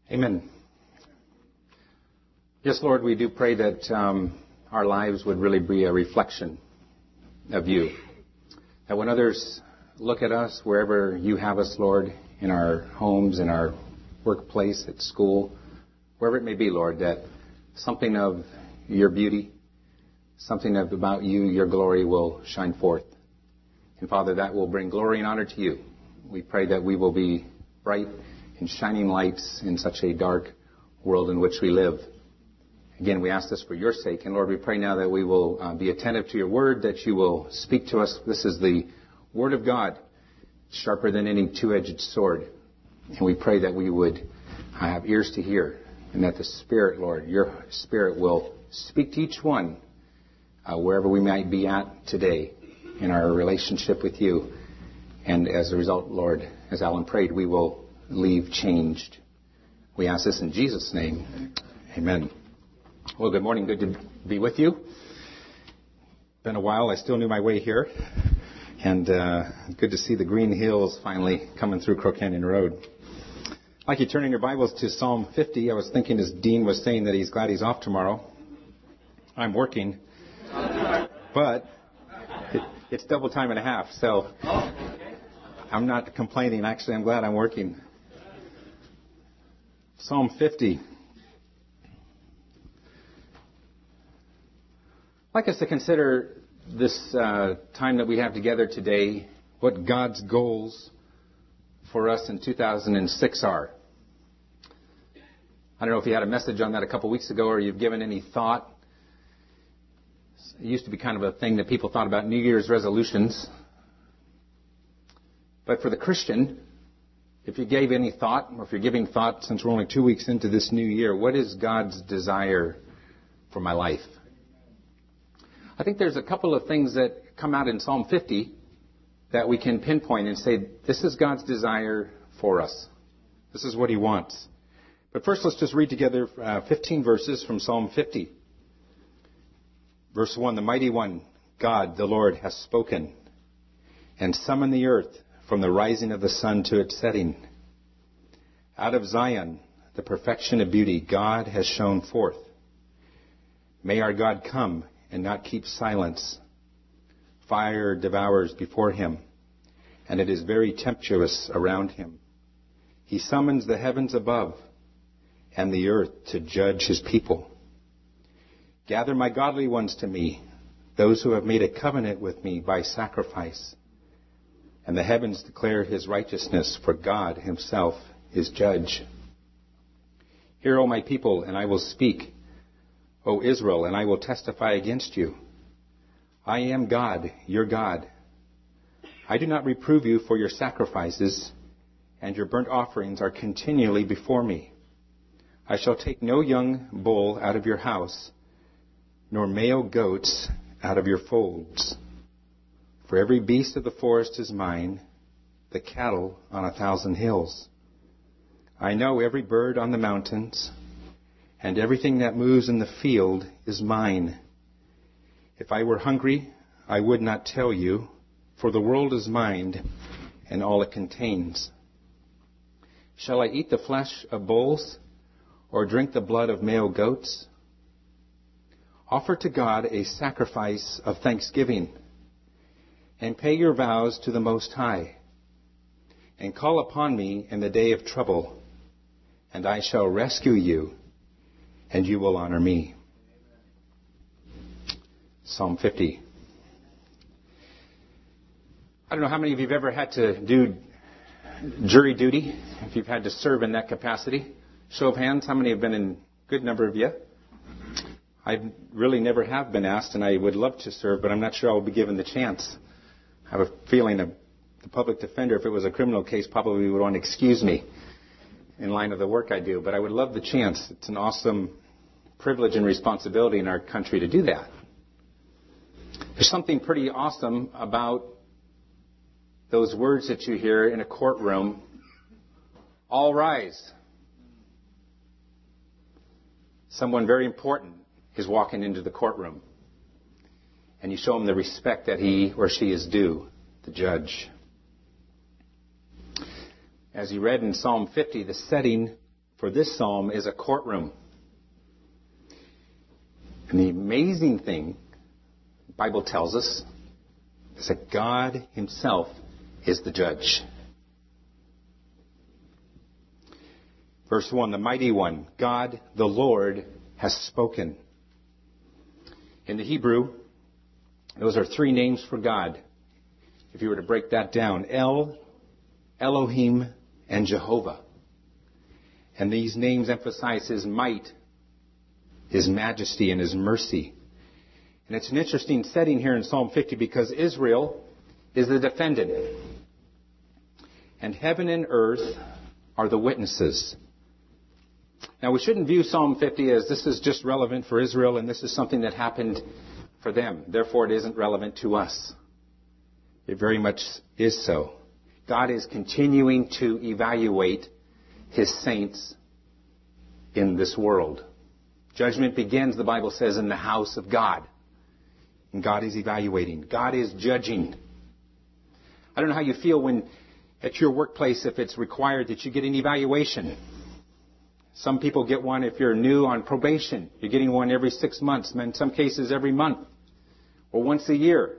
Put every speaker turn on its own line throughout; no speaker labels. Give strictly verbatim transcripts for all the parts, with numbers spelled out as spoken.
Amen. Yes, Lord, we do pray that um, our lives would really be a reflection of you. That when others look at us, wherever you have us, Lord, in our homes, in our workplace, at school, wherever it may be, Lord, that something of your beauty, something of, about you, your glory will shine forth. And Father, that will bring glory and honor to you. We pray that we will be bright and shining lights in such a dark world in which we live. Again, we ask this for your sake. And Lord, we pray now that we will uh, be attentive to your word, that you will speak to us. This is the word of God, sharper than any two-edged sword. And we pray that we would have ears to hear, and that the Spirit, Lord, your Spirit will speak to each one uh, wherever we might be at today in our relationship with you. And as a result, Lord, as Alan prayed, we will leave changed. We ask this in Jesus' name. Amen. Well, good morning. Good to be with you. Been a while. I still knew my way here. And uh, good to see the green hills finally coming through Crow Canyon Road. I'd like you turning your Bibles to Psalm fifty. I was thinking as Dean was saying that he's glad he's off tomorrow. I'm working. But it, it's double time and a half, so I'm not complaining. Actually, I'm glad I'm working. Psalm fifty. I'd like us to consider this uh, time that we have together today, what God's goals for us in two thousand six are. I don't know if you had a message on that a couple weeks ago or you've given any thought. It used to be kind of a thing that people thought about New Year's resolutions. But for the Christian, if you gave any thought, or if you're giving thought since we're only two weeks into this new year, what is God's desire for my life? I think there's a couple of things that come out in Psalm fifty that we can pinpoint and say, this is God's desire for us. This is what he wants. But first, let's just read together uh, fifteen verses from Psalm fifty. Verse one, the mighty one, God, the Lord, has spoken and summoned the earth from the rising of the sun to its setting. Out of Zion, the perfection of beauty, God has shone forth. May our God come and not keep silence. Fire devours before him, and it is very tempestuous around him. He summons the heavens above and the earth to judge his people. Gather my godly ones to me, those who have made a covenant with me by sacrifice. And the heavens declare his righteousness, for God himself is judge. Hear, O my people, and I will speak. O Israel, and I will testify against you. I am God, your God. I do not reprove you for your sacrifices, and your burnt offerings are continually before me. I shall take no young bull out of your house, nor male goats out of your folds. For every beast of the forest is mine, the cattle on a thousand hills. I know every bird on the mountains, and everything that moves in the field is mine. If I were hungry, I would not tell you, for the world is mine, and all it contains. Shall I eat the flesh of bulls, or drink the blood of male goats? Offer to God a sacrifice of thanksgiving, and pay your vows to the Most High, and call upon me in the day of trouble, and I shall rescue you, and you will honor me. Psalm fifty. I don't know how many of you have ever had to do jury duty, if you've had to serve in that capacity. Show of hands, how many have been in? Good number of you. I really never have been asked, and I would love to serve, but I'm not sure I'll be given the chance. I have a feeling that the public defender, if it was a criminal case, probably would want to excuse me in line of the work I do. But I would love the chance. It's an awesome privilege and responsibility in our country to do that. There's something pretty awesome about those words that you hear in a courtroom. All rise. Someone very important is walking into the courtroom. And you show him the respect that he or she is due, the judge. As you read in Psalm fifty, the setting for this psalm is a courtroom. And the amazing thing, the Bible tells us, is that God himself is the judge. Verse one, the mighty one, God the Lord has spoken. In the Hebrew, those are three names for God. If you were to break that down, El, Elohim, and Jehovah. And these names emphasize his might, his majesty, and his mercy. And it's an interesting setting here in Psalm fifty because Israel is the defendant. And heaven and earth are the witnesses. Now, we shouldn't view Psalm fifty as this is just relevant for Israel and this is something that happened for them. Therefore, it isn't relevant to us. It very much is so. God is continuing to evaluate his saints in this world. Judgment begins, the Bible says, in the house of God. And God is evaluating. God is judging. I don't know how you feel when at your workplace if it's required that you get an evaluation. Some people get one if you're new on probation. You're getting one every six months, in some cases every month, or once a year.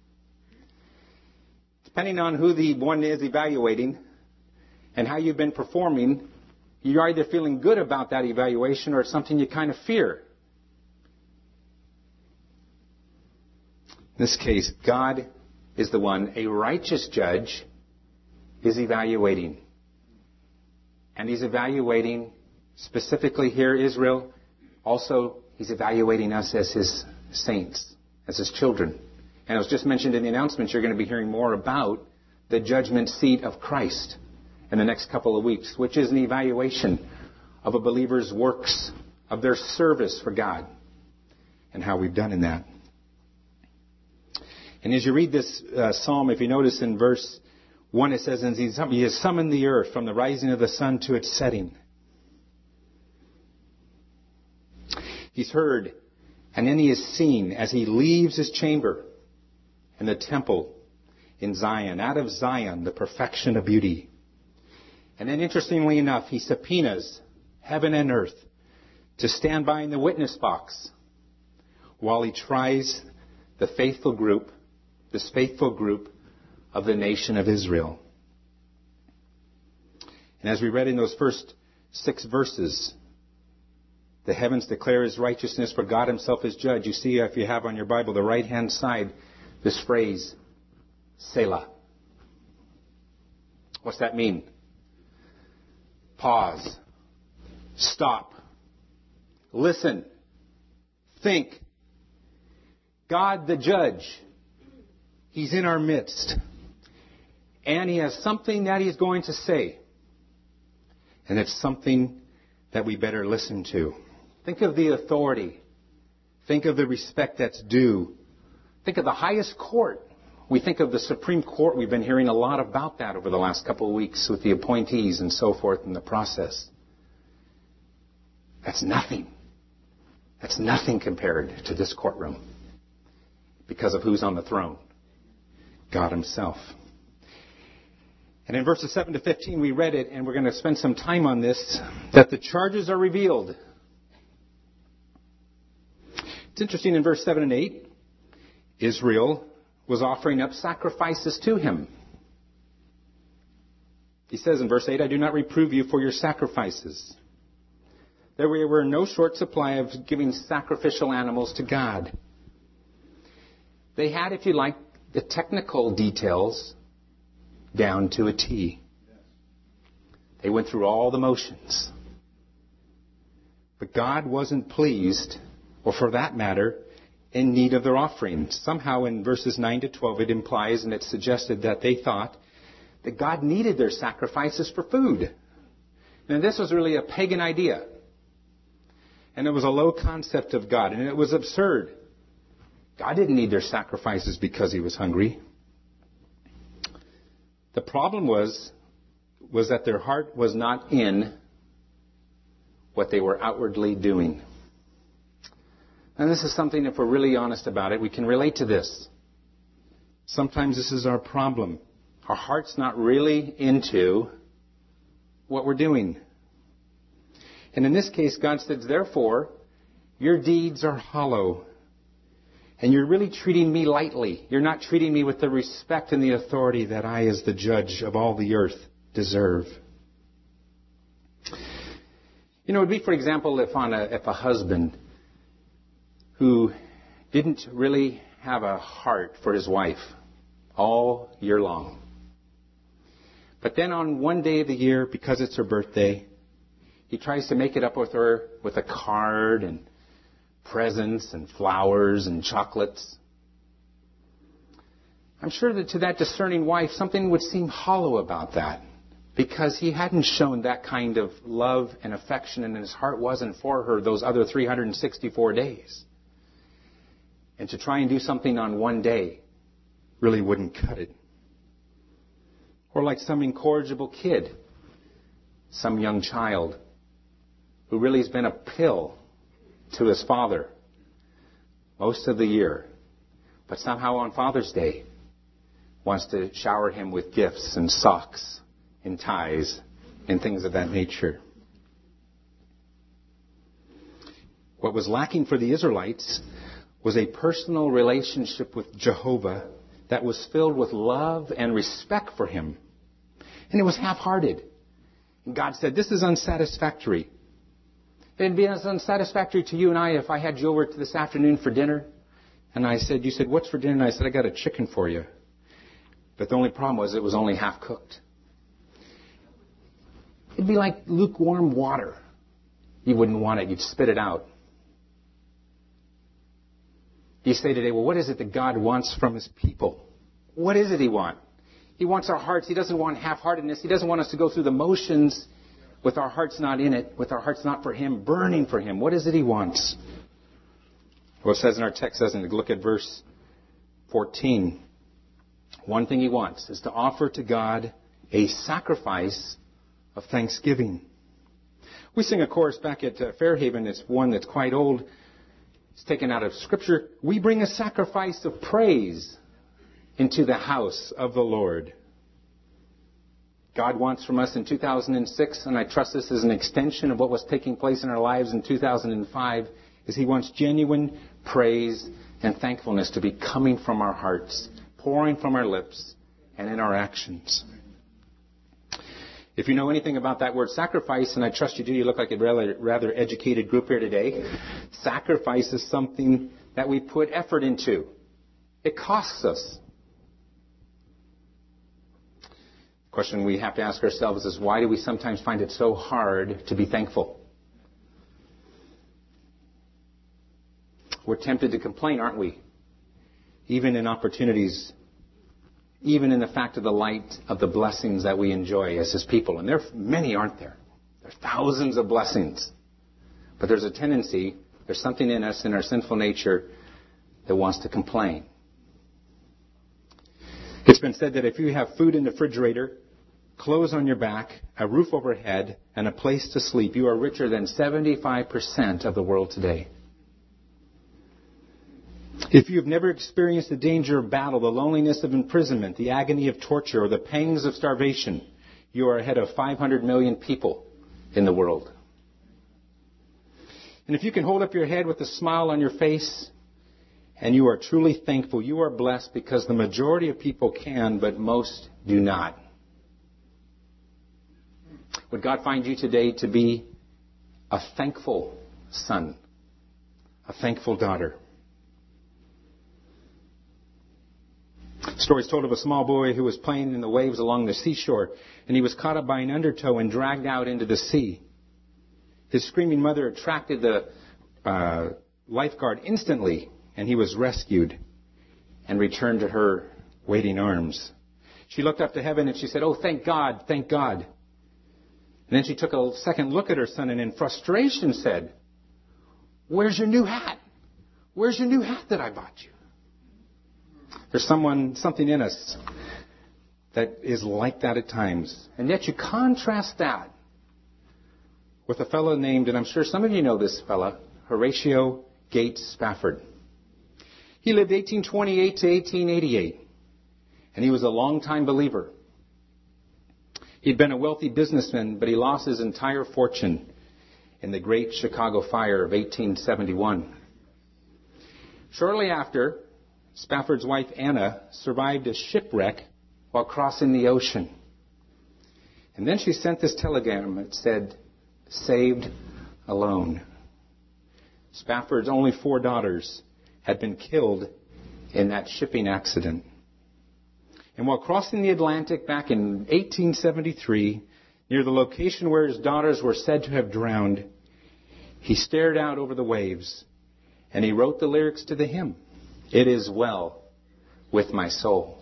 Depending on who the one is evaluating and how you've been performing, you're either feeling good about that evaluation or it's something you kind of fear. In this case, God is the one, a righteous judge, is evaluating. And he's evaluating specifically here Israel. Also, he's evaluating us as his saints, as his children. And it was just mentioned in the announcements, you're going to be hearing more about the judgment seat of Christ in the next couple of weeks, which is an evaluation of a believer's works, of their service for God, and how we've done in that. And as you read this uh, psalm, if you notice in verse one, it says, and he has summoned the earth from the rising of the sun to its setting. He's heard, and then he is seen as he leaves his chamber in the temple in Zion, out of Zion, the perfection of beauty. And then interestingly enough, he subpoenas heaven and earth to stand by in the witness box while he tries the faithful group, this faithful group of the nation of Israel. And as we read in those first six verses, the heavens declare his righteousness, for God himself is judge. You see, if you have on your Bible, the right-hand side, this phrase, Selah. What's that mean? Pause. Stop. Listen. Think. God the judge. He's in our midst. And he has something that he's going to say. And it's something that we better listen to. Think of the authority. Think of the respect that's due. Think of the highest court. We think of the Supreme Court. We've been hearing a lot about that over the last couple of weeks with the appointees and so forth in the process. That's nothing. That's nothing compared to this courtroom because of who's on the throne. God himself. And in verses seven to fifteen, we read it, and we're going to spend some time on this, that the charges are revealed. It's interesting in verse seven and eight, Israel was offering up sacrifices to him. He says in verse eight, I do not reprove you for your sacrifices. There were no short supply of giving sacrificial animals to God. They had, if you like, the technical details down to a T. They went through all the motions. But God wasn't pleased, or for that matter, in need of their offering. Somehow in verses nine to twelve it implies and it's suggested that they thought that God needed their sacrifices for food. And this was really a pagan idea. And it was a low concept of God, and it was absurd. God didn't need their sacrifices because he was hungry. The problem was, was that their heart was not in what they were outwardly doing. And this is something, if we're really honest about it, we can relate to this. Sometimes this is our problem. Our heart's not really into what we're doing. And in this case, God says, therefore, your deeds are hollow. And you're really treating me lightly. You're not treating me with the respect and the authority that I, as the judge of all the earth, deserve. You know, it would be, for example, if on a, if a husband who didn't really have a heart for his wife all year long. But then on one day of the year, because it's her birthday, he tries to make it up with her with a card and presents and flowers and chocolates. I'm sure that to that discerning wife, something would seem hollow about that, because he hadn't shown that kind of love and affection, and his heart wasn't for her those other three hundred sixty-four days. And to try and do something on one day really wouldn't cut it. Or like some incorrigible kid, some young child who really has been a pill to his father most of the year, but somehow on Father's Day wants to shower him with gifts and socks and ties and things of that nature. What was lacking for the Israelites was a personal relationship with Jehovah that was filled with love and respect for him. And it was half-hearted. And God said, this is unsatisfactory. It'd be as unsatisfactory to you and I if I had you over to this afternoon for dinner. And I said, you said, what's for dinner? And I said, I got a chicken for you. But the only problem was it was only half cooked. It'd be like lukewarm water. You wouldn't want it. You'd spit it out. You say today, well, what is it that God wants from his people? What is it he wants? He wants our hearts. He doesn't want half-heartedness. He doesn't want us to go through the motions with our hearts not in it, with our hearts not for him, burning for him. What is it he wants? Well, it says in our text, doesn't it? Look at verse fourteen. One thing he wants is to offer to God a sacrifice of thanksgiving. We sing a chorus back at uh, Fairhaven. It's one that's quite old. It's taken out of Scripture. We bring a sacrifice of praise into the house of the Lord. God wants from us in two thousand six, and I trust this is an extension of what was taking place in our lives in two thousand five, is he wants genuine praise and thankfulness to be coming from our hearts, pouring from our lips, and in our actions. If you know anything about that word sacrifice, and I trust you do, you look like a rather, rather educated group here today. Sacrifice is something that we put effort into. It costs us. The question we have to ask ourselves is, why do we sometimes find it so hard to be thankful? We're tempted to complain, aren't we? Even in opportunities, even in the fact of the light of the blessings that we enjoy as his people. And there are many, aren't there? There are thousands of blessings. But there's a tendency, there's something in us, in our sinful nature, that wants to complain. It's been said that if you have food in the refrigerator, clothes on your back, a roof overhead, and a place to sleep, you are richer than seventy-five percent of the world today. If you've never experienced the danger of battle, the loneliness of imprisonment, the agony of torture, or the pangs of starvation, you are ahead of five hundred million people in the world. And if you can hold up your head with a smile on your face, and you are truly thankful, you are blessed, because the majority of people can, but most do not. Would God find you today to be a thankful son, a thankful daughter? Stories told of a small boy who was playing in the waves along the seashore, and he was caught up by an undertow and dragged out into the sea. His screaming mother attracted the uh, lifeguard instantly, and he was rescued and returned to her waiting arms. She looked up to heaven and she said, "Oh, thank God, thank God." And then she took a second look at her son and in frustration said, "Where's your new hat? Where's your new hat that I bought you?" There's someone, something in us that is like that at times. And yet you contrast that with a fellow named, and I'm sure some of you know this fellow, Horatio Gates Spafford. He lived eighteen twenty-eight to eighteen eighty-eight, and he was a longtime believer. He'd been a wealthy businessman, but he lost his entire fortune in the Great Chicago Fire of eighteen seventy-one. Shortly after, Spafford's wife Anna survived a shipwreck while crossing the ocean. And then she sent this telegram that said, "Saved alone." Spafford's only four daughters had been killed in that shipping accident. And while crossing the Atlantic back in eighteen seventy-three, near the location where his daughters were said to have drowned, he stared out over the waves and he wrote the lyrics to the hymn, "It is well with my soul."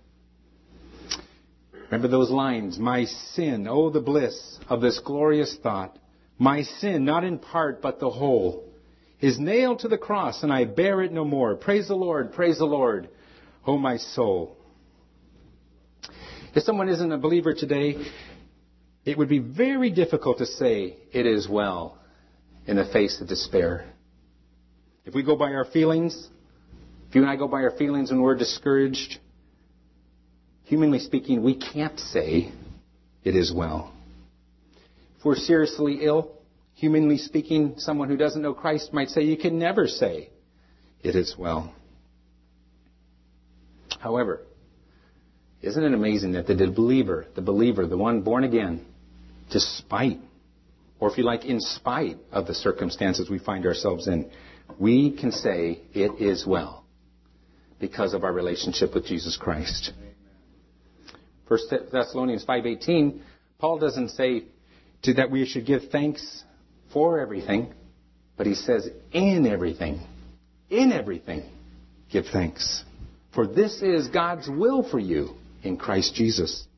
Remember those lines, "My sin, oh the bliss of this glorious thought. My sin, not in part but the whole, is nailed to the cross and I bear it no more. Praise the Lord, praise the Lord, oh my soul." If someone isn't a believer today, it would be very difficult to say, "It is well," in the face of despair. If we go by our feelings, if you and I go by our feelings when we're discouraged, humanly speaking, we can't say, "It is well." If we're seriously ill, humanly speaking, someone who doesn't know Christ might say, you can never say, "It is well." However, isn't it amazing that the believer, the believer, the one born again, despite, or if you like, in spite of the circumstances we find ourselves in, we can say, "It is well," because of our relationship with Jesus Christ. First Thessalonians five eighteen, Paul doesn't say to that we should give thanks for everything, but he says, in everything, in everything, give thanks. For this is God's will for you in Christ Jesus.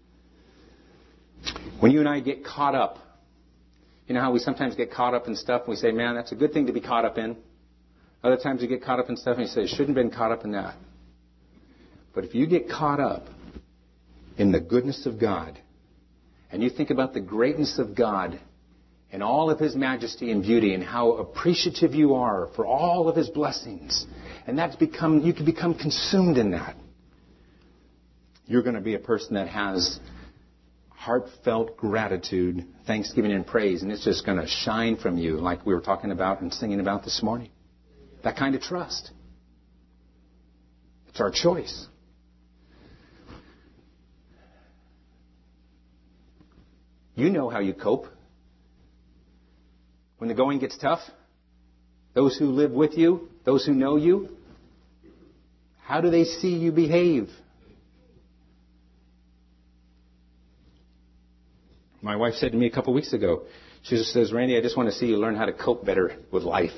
When you and I get caught up, you know how we sometimes get caught up in stuff and we say, "Man, that's a good thing to be caught up in." Other times you get caught up in stuff and you say, "I shouldn't have been caught up in that." But if you get caught up in the goodness of God, and you think about the greatness of God and all of His majesty and beauty and how appreciative you are for all of His blessings, and that's become, you can become consumed in that, you're going to be a person that has heartfelt gratitude, thanksgiving, and praise, and it's just going to shine from you like we were talking about and singing about this morning. That kind of trust. It's our choice. You know how you cope. When the going gets tough, those who live with you, those who know you, how do they see you behave? My wife said to me a couple weeks ago, she just says, "Randy, I just want to see you learn how to cope better with life."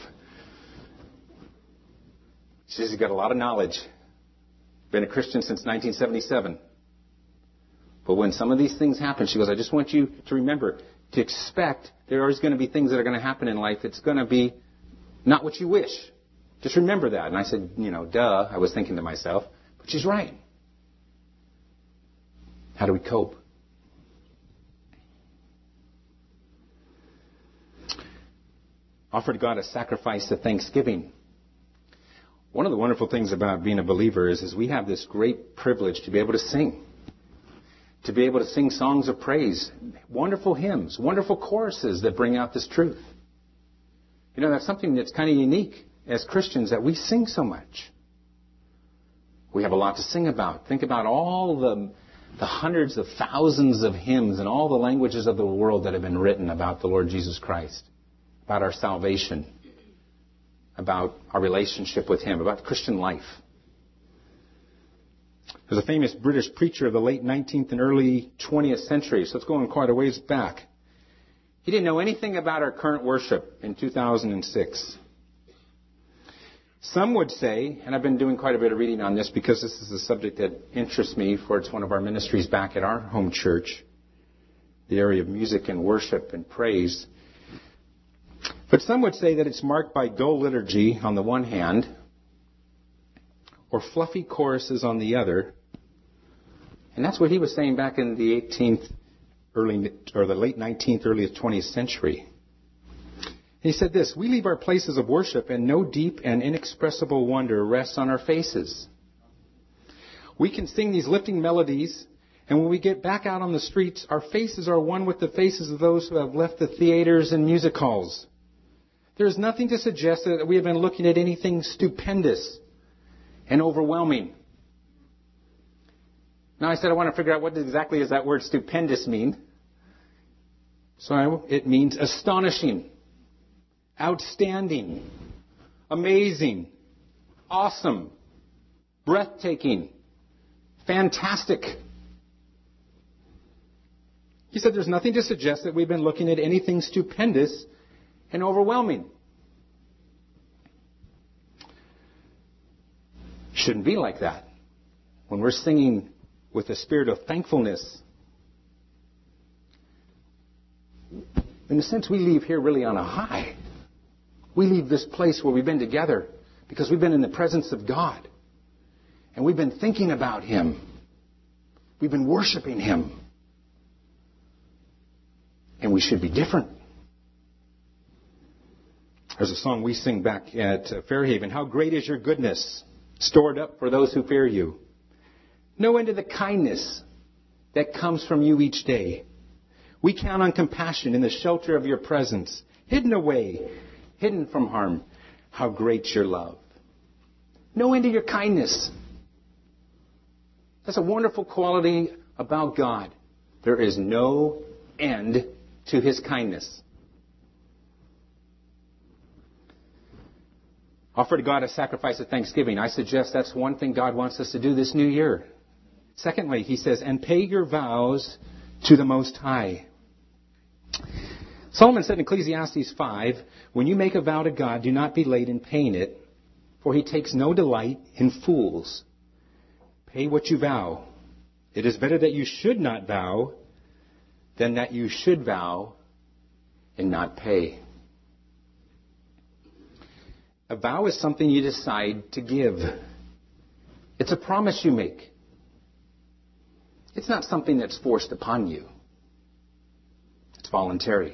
She says, "You've got a lot of knowledge. Been a Christian since nineteen seventy-seven. But when some of these things happen," she goes, "I just want you to remember, to expect there are going to be things that are going to happen in life that's going to be not what you wish. Just remember that." And I said, you know, duh, I was thinking to myself, but she's right. How do we cope? Offer to God a sacrifice of thanksgiving. One of the wonderful things about being a believer is, is we have this great privilege to be able to sing. To be able to sing songs of praise, wonderful hymns, wonderful choruses that bring out this truth. You know, that's something that's kind of unique as Christians, that we sing so much. We have a lot to sing about. Think about all the, the hundreds of thousands of hymns in all the languages of the world that have been written about the Lord Jesus Christ, about our salvation, about our relationship with Him, about Christian life. There's a famous British preacher of the late nineteenth and early twentieth century, so it's going quite a ways back. He didn't know anything about our current worship in two thousand six. Some would say, and I've been doing quite a bit of reading on this because this is a subject that interests me, for it's one of our ministries back at our home church, the area of music and worship and praise. But some would say that it's marked by dull liturgy on the one hand, or fluffy choruses on the other. And that's what he was saying back in the eighteenth, early, or the late nineteenth, early twentieth century. He said this: "We leave our places of worship and no deep and inexpressible wonder rests on our faces. We can sing these lifting melodies And when we get back out on the streets, our faces are one with the faces of those who have left the theaters and music halls. There is nothing to suggest that we have been looking at anything stupendous and overwhelming. Now I said I want to figure out what exactly does that word stupendous mean. So it means astonishing, outstanding, amazing, awesome, breathtaking, fantastic. He said there's nothing to suggest that we've been looking at anything stupendous and overwhelming. Shouldn't be like that. When we're singing with a spirit of thankfulness, in a sense, we leave here really on a high. We leave this place where we've been together because we've been in the presence of God. And we've been thinking about Him. We've been worshiping Him. And we should be different. There's a song we sing back at Fairhaven. How great is your goodness, stored up for those who fear you. No end to the kindness that comes from you each day. We count on compassion in the shelter of your presence, hidden away, hidden from harm. How great your love. No end to your kindness. That's a wonderful quality about God. There is no end to His kindness. Offer to God a sacrifice of thanksgiving. I suggest that's one thing God wants us to do this new year. Secondly, he says, and pay your vows to the Most High. Solomon said in Ecclesiastes five, when you make a vow to God, do not be late in paying it, for He takes no delight in fools. Pay what you vow. It is better that you should not vow than that you should vow and not pay. A vow is something you decide to give. It's a promise you make. It's not something that's forced upon you. It's voluntary.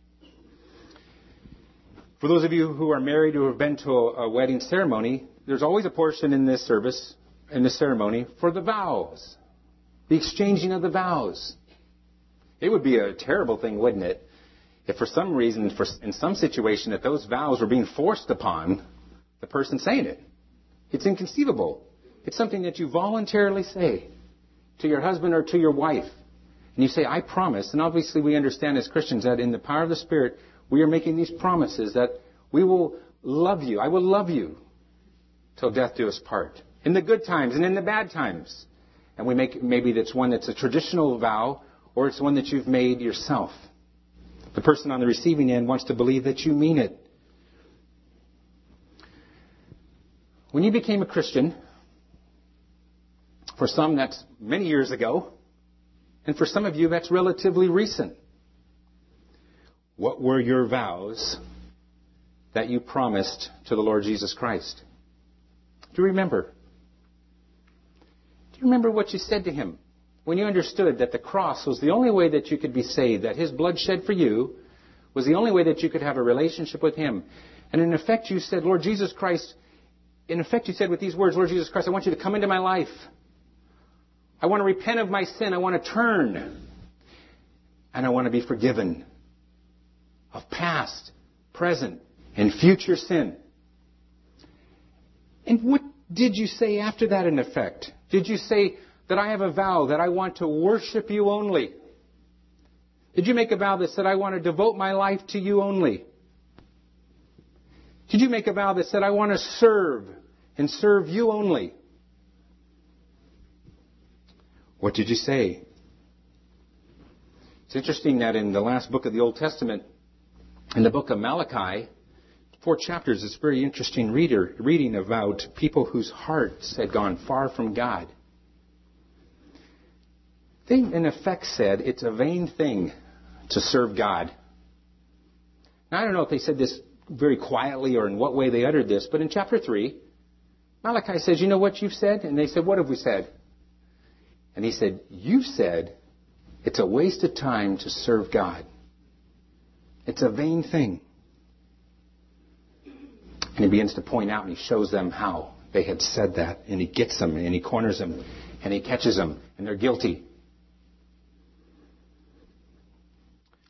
For those of you who are married or have been to a, a wedding ceremony, there's always a portion in this service, in this ceremony, for the vows. The exchanging of the vows. It would be a terrible thing, wouldn't it, if for some reason, for, in some situation, that those vows were being forced upon the person saying it. It's inconceivable. It's something that you voluntarily say to your husband or to your wife. And you say, I promise. And obviously we understand as Christians that in the power of the Spirit, we are making these promises that we will love you. I will love you till death do us part. In the good times and in the bad times. And we make, maybe that's one that's a traditional vow, or it's one that you've made yourself. The person on the receiving end wants to believe that you mean it. When you became a Christian, for some that's many years ago, and for some of you that's relatively recent. What were your vows that you promised to the Lord Jesus Christ? Do you remember? Do you remember what you said to Him when you understood that the cross was the only way that you could be saved, that His blood shed for you was the only way that you could have a relationship with Him? And in effect you said, Lord Jesus Christ, in effect you said with these words, Lord Jesus Christ, I want you to come into my life. I want to repent of my sin. I want to turn. And I want to be forgiven of past, present, and future sin. And what did you say after that in effect? Did you say that I have a vow that I want to worship you only? Did you make a vow that said I want to devote my life to you only? Did you make a vow that said I want to serve and serve you only? What did you say? It's interesting that in the last book of the Old Testament, in the book of Malachi, four chapters, it's very interesting reader, reading about people whose hearts had gone far from God. They, in effect, said it's a vain thing to serve God. Now, I don't know if they said this very quietly or in what way they uttered this, but in chapter three, Malachi says, you know what you've said? And they said, what have we said? And he said, you said it's a waste of time to serve God. It's a vain thing. And he begins to point out and he shows them how they had said that. And he gets them and he corners them and he catches them and they're guilty.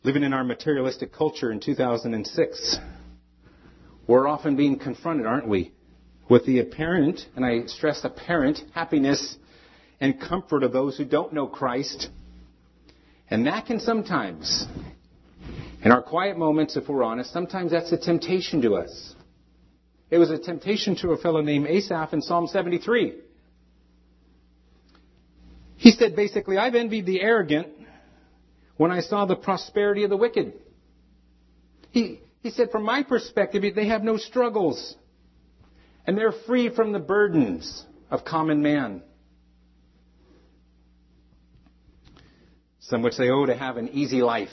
Living in our materialistic culture in two thousand six, we're often being confronted, aren't we, with the apparent, and I stress apparent, happiness and comfort of those who don't know Christ. And that can sometimes, in our quiet moments, if we're honest, sometimes that's a temptation to us. It was a temptation to a fellow named Asaph in Psalm seventy-three. He said basically, I've envied the arrogant when I saw the prosperity of the wicked. He, he said, from my perspective, they have no struggles. And they're free from the burdens of common man. Some would say, oh, to have an easy life.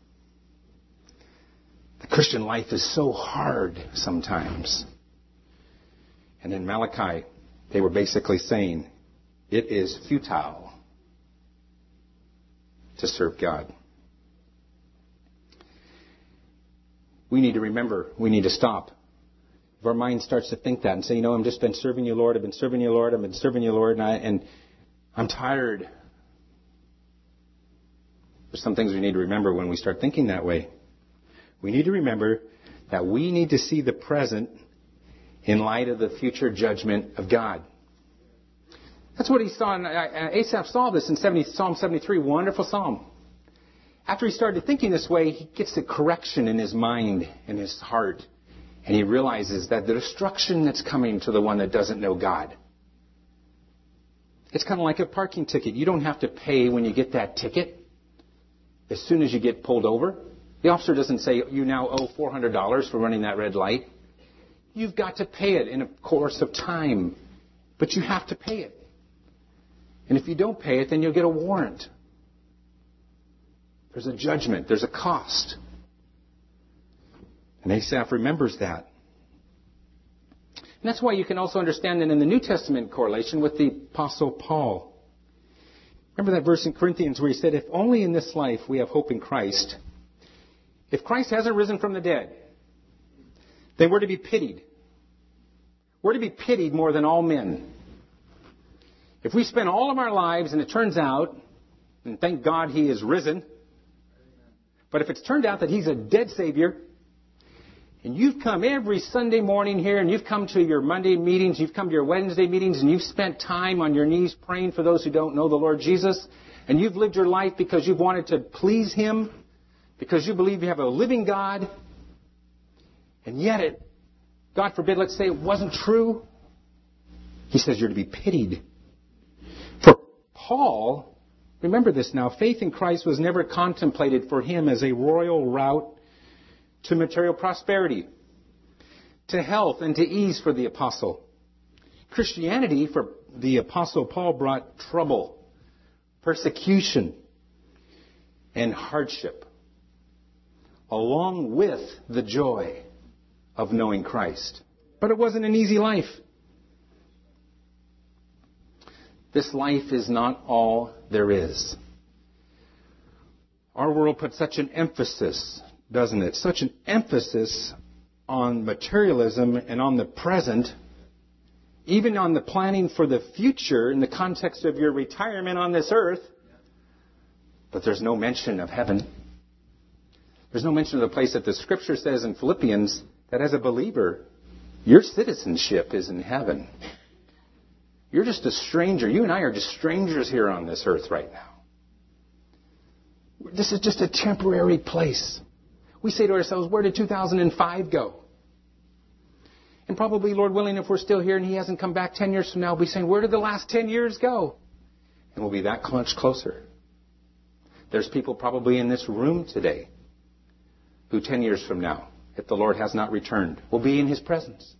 The Christian life is so hard sometimes. And in Malachi, they were basically saying, it is futile to serve God. We need to remember, we need to stop. If our mind starts to think that and say, you know, I've just been serving you, Lord, I've been serving you, Lord, I've been serving you, Lord, and, I, and I'm tired. There's some things we need to remember when we start thinking that way. We need to remember that we need to see the present in light of the future judgment of God. That's what he saw. In, uh, Asaph saw this in Psalm seventy-three, wonderful psalm. After he started thinking this way, he gets the correction in his mind, in his heart. And he realizes that the destruction that's coming to the one that doesn't know God. It's kind of like a parking ticket. You don't have to pay when you get that ticket. As soon as you get pulled over, the officer doesn't say, you now owe four hundred dollars for running that red light. You've got to pay it in a course of time. But you have to pay it. And if you don't pay it, then you'll get a warrant. There's a judgment. There's a cost. And Asaph remembers that. And that's why you can also understand that in the New Testament correlation with the Apostle Paul. Remember that verse in Corinthians where he said, if only in this life we have hope in Christ. If Christ hasn't risen from the dead, then we're to be pitied. We're to be pitied more than all men. If we spend all of our lives and it turns out, and thank God he is risen, but if it's turned out that he's a dead Savior, and you've come every Sunday morning here, and you've come to your Monday meetings, you've come to your Wednesday meetings, and you've spent time on your knees praying for those who don't know the Lord Jesus, and you've lived your life because you've wanted to please him, because you believe you have a living God, and yet it, God forbid, let's say it wasn't true, he says you're to be pitied. For Paul, remember this now, faith in Christ was never contemplated for him as a royal route to material prosperity, to health and to ease for the apostle. Christianity for the apostle Paul brought trouble, persecution, and hardship, along with the joy of knowing Christ. But it wasn't an easy life. This life is not all there is. Our world puts such an emphasis, doesn't it? Such an emphasis on materialism and on the present, even on the planning for the future in the context of your retirement on this earth. But there's no mention of heaven. There's no mention of the place that the Scripture says in Philippians that as a believer, your citizenship is in heaven. You're just a stranger. You and I are just strangers here on this earth right now. This is just a temporary place. We say to ourselves, where did two thousand five go? And probably, Lord willing, if we're still here and he hasn't come back ten years from now, we'll be saying, where did the last ten years go? And we'll be that much closer. There's people probably in this room today who ten years from now, if the Lord has not returned, will be in his presence.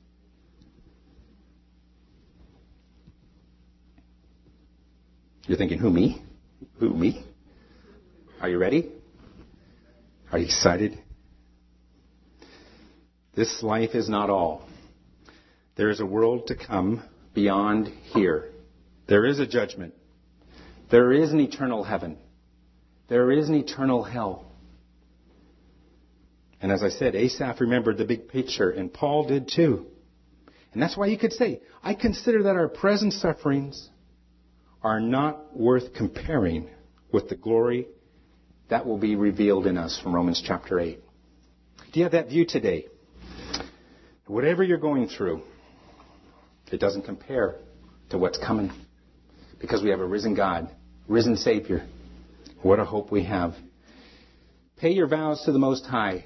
You're thinking, who, me? Who, me? Are you ready? Are you excited? This life is not all. There is a world to come beyond here. There is a judgment. There is an eternal heaven. There is an eternal hell. And as I said, Asaph remembered the big picture, and Paul did too. And that's why you could say, I consider that our present sufferings are not worth comparing with the glory that will be revealed in us from Romans chapter eight. Do you have that view today? Whatever you're going through, it doesn't compare to what's coming. Because we have a risen God, risen Savior. What a hope we have. Pay your vows to the Most High.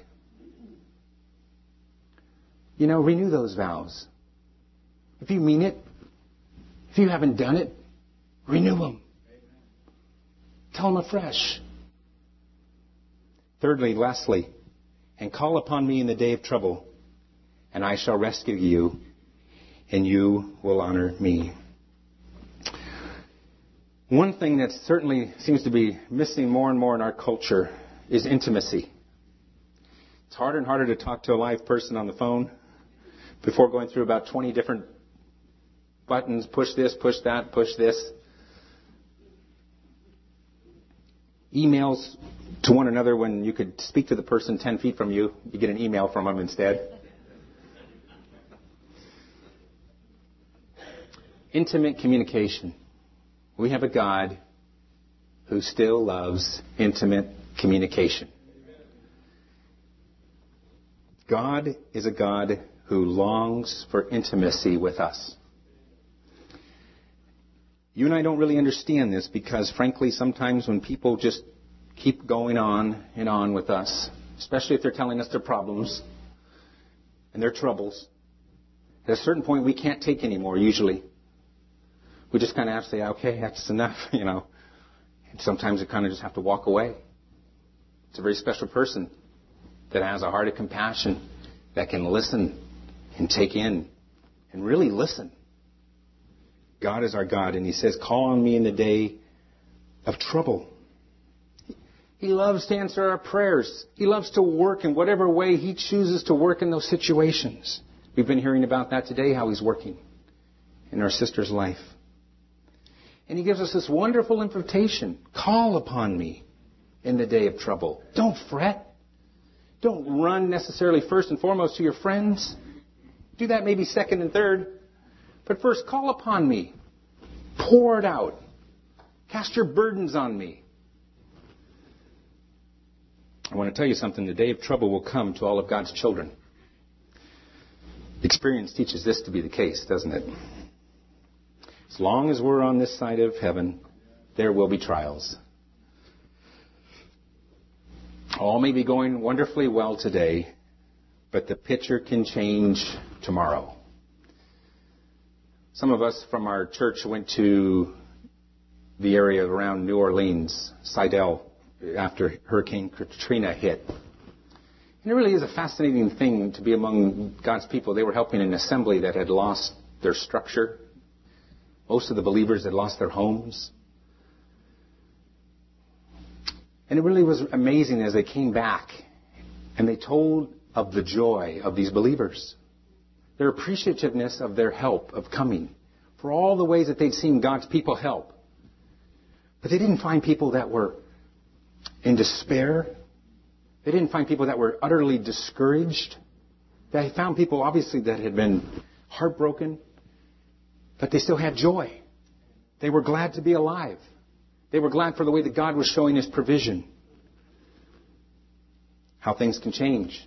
You know, renew those vows. If you mean it, if you haven't done it, renew them. Tell them afresh. Thirdly, lastly, and call upon me in the day of trouble, and I shall rescue you, and you will honor me. One thing that certainly seems to be missing more and more in our culture is intimacy. It's harder and harder to talk to a live person on the phone before going through about twenty different buttons, push this, push that, push this. Emails to one another when you could speak to the person ten feet from you. You get an email from them instead. Intimate communication. We have a God who still loves intimate communication. God is a God who longs for intimacy with us. You and I don't really understand this because, frankly, sometimes when people just keep going on and on with us, especially if they're telling us their problems and their troubles, at a certain point we can't take anymore, usually. We just kind of have to say, okay, that's enough, you know. And sometimes we kind of just have to walk away. It's a very special person that has a heart of compassion, that can listen and take in and really listen. God is our God, and He says, call on me in the day of trouble. He loves to answer our prayers. He loves to work in whatever way He chooses to work in those situations. We've been hearing about that today, how He's working in our sister's life. And He gives us this wonderful invitation. Call upon me in the day of trouble. Don't fret. Don't run necessarily first and foremost to your friends. Do that maybe second and third. But first, call upon me. Pour it out. Cast your burdens on me. I want to tell you something. The day of trouble will come to all of God's children. Experience teaches this to be the case, doesn't it? As long as we're on this side of heaven, there will be trials. All may be going wonderfully well today, but the picture can change tomorrow. Some of us from our church went to the area around New Orleans, Sidell, after Hurricane Katrina hit. And it really is a fascinating thing to be among God's people. They were helping an assembly that had lost their structure. Most of the believers had lost their homes. And it really was amazing as they came back and they told of the joy of these believers. Their appreciativeness of their help, of coming, for all the ways that they'd seen God's people help. But they didn't find people that were in despair. They didn't find people that were utterly discouraged. They found people, obviously, that had been heartbroken, but they still had joy. They were glad to be alive. They were glad for the way that God was showing His provision. How things can change.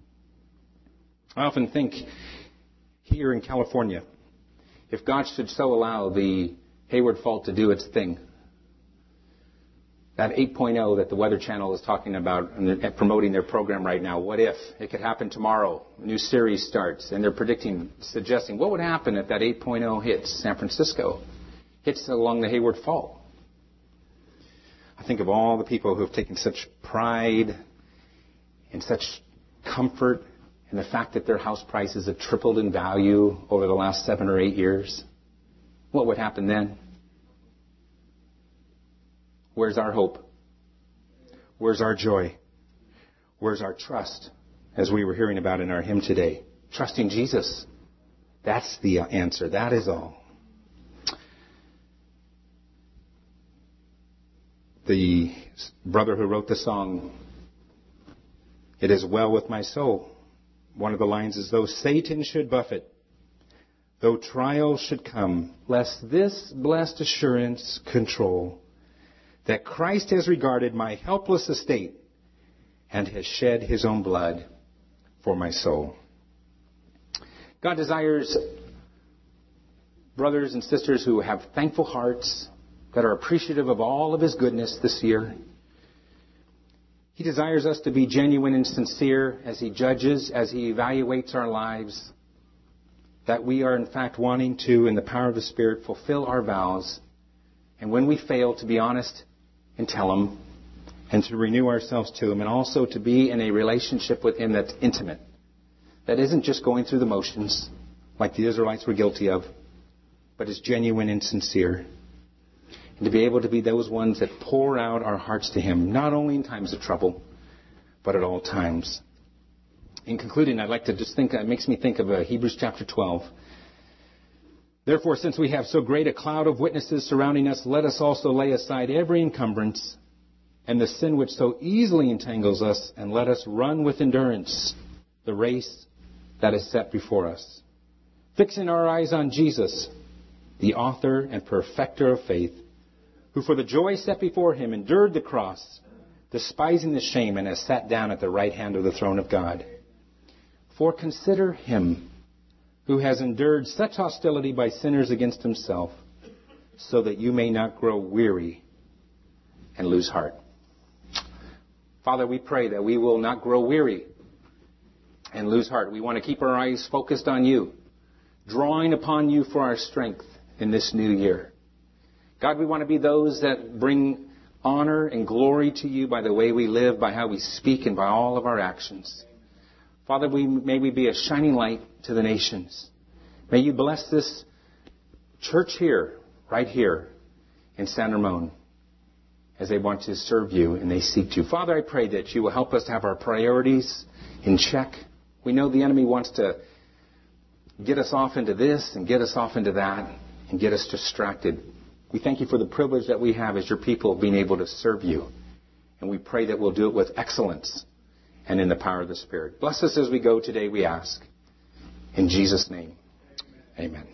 I often think here in California, if God should so allow the Hayward Fault to do its thing, that eight point oh that the Weather Channel is talking about and promoting their program right now, what if it could happen tomorrow? A new series starts, and they're predicting, suggesting, what would happen if that eight point oh hits San Francisco, hits along the Hayward Fault? I think of all the people who have taken such pride and such comfort in the fact that their house prices have tripled in value over the last seven or eight years. What would happen then? Where's our hope? Where's our joy? Where's our trust? As we were hearing about in our hymn today. Trusting Jesus. That's the answer. That is all. The brother who wrote the song, "It is well with my soul." One of the lines is, though Satan should buffet, though trials should come, lest this blessed assurance control, that Christ has regarded my helpless estate and has shed his own blood for my soul. God desires brothers and sisters who have thankful hearts, that are appreciative of all of his goodness this year. He desires us to be genuine and sincere as he judges, as he evaluates our lives, that we are in fact wanting to, in the power of the Spirit, fulfill our vows. And when we fail, to be honest and tell him, and to renew ourselves to him, and also to be in a relationship with him that's intimate, that isn't just going through the motions like the Israelites were guilty of, but is genuine and sincere. And to be able to be those ones that pour out our hearts to him, not only in times of trouble, but at all times. In concluding, I'd like to just think, it makes me think of uh, Hebrews chapter twelve. Therefore, since we have so great a cloud of witnesses surrounding us, let us also lay aside every encumbrance and the sin which so easily entangles us, and let us run with endurance the race that is set before us, fixing our eyes on Jesus, the author and perfecter of faith, who for the joy set before him endured the cross, despising the shame, and has sat down at the right hand of the throne of God. For consider him who has endured such hostility by sinners against himself, so that you may not grow weary and lose heart. Father, we pray that we will not grow weary and lose heart. We want to keep our eyes focused on you, drawing upon you for our strength in this new year. God, we want to be those that bring honor and glory to you by the way we live, by how we speak, and by all of our actions. Father, we, may we be a shining light to the nations. May you bless this church here, right here in San Ramon, as they want to serve you and they seek you. Father, I pray that you will help us to have our priorities in check. We know the enemy wants to get us off into this and get us off into that and get us distracted. We thank you for the privilege that we have as your people of being able to serve you. And we pray that we'll do it with excellence and in the power of the Spirit. Bless us as we go today, we ask. In Jesus' name, amen.